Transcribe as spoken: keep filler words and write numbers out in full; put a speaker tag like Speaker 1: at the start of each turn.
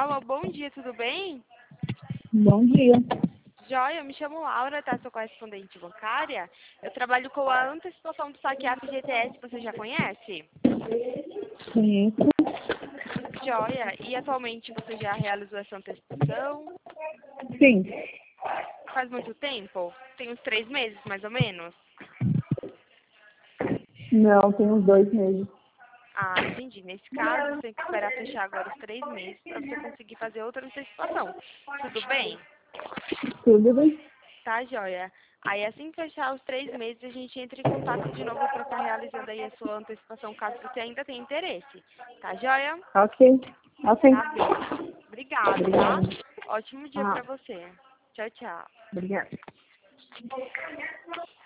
Speaker 1: Alô, bom dia, tudo bem?
Speaker 2: Bom dia.
Speaker 1: Joia, eu me chamo Laura, tá? Sou correspondente bancária. Eu trabalho com a antecipação do saque F G T S, você já conhece?
Speaker 2: Conheço.
Speaker 1: Joia, e atualmente você já realizou essa antecipação?
Speaker 2: Sim.
Speaker 1: Faz muito tempo? Tem uns três meses, mais ou menos?
Speaker 2: Não, tem uns dois meses.
Speaker 1: Ah, entendi. Nesse caso, você tem que esperar fechar agora os três meses para você conseguir fazer outra antecipação. Tudo bem?
Speaker 2: Tudo bem?
Speaker 1: Tá, joia. Aí, assim que fechar os três meses, a gente entra em contato de novo para estar realizando aí a sua antecipação, caso você ainda tenha interesse. Tá, joia?
Speaker 2: Ok. Ok.
Speaker 1: Tá bem. Obrigada, tá?
Speaker 2: Obrigada.
Speaker 1: Ótimo dia
Speaker 2: Ah,
Speaker 1: para você. Tchau, tchau.
Speaker 2: obrigada.